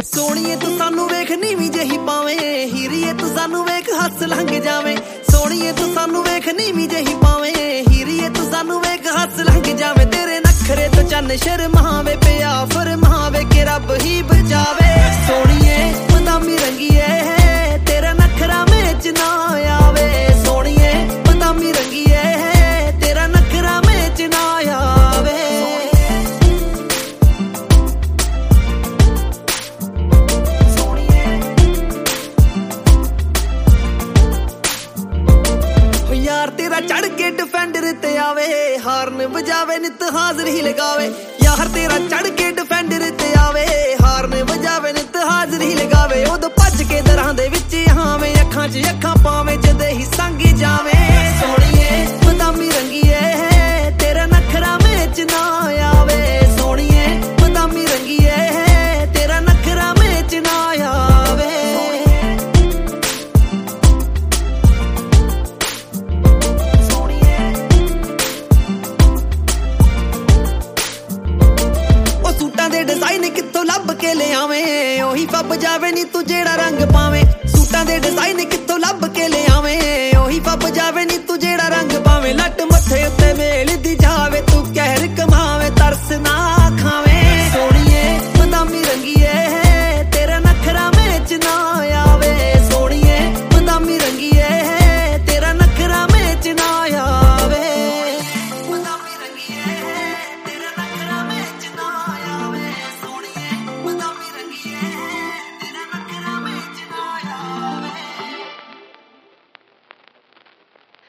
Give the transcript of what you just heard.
सोहणीए तू सानू वेख नीवी जही पावे, हीरीए तू सानू वेख हस लंघ जावे। सोहणीए तू सानू वेख नीवी जही पावे, हीरीए तू सानू वेख हस लंघ जावे। तेरे नखरे तो चन्न शर्मावे पिया फरमावे कि रब ही बचावे। सोहणीए बदामी रंगीए तेरा नखरा मेच ना आवे। सोहणीए बदामी रंगीए तेरा नखरा मेच ना आवे। यार तेरा चढ़ के डिफेंडर ते आवे, हार्न बजावे नित हाजिर ही लगावे। यार तेरा चढ़ के डिफेंडर ते आवे, हार्न बजावे नित हाजिर ही लगावे। उदों भज के दरां दे विच आवे, अखां च अखां पावे।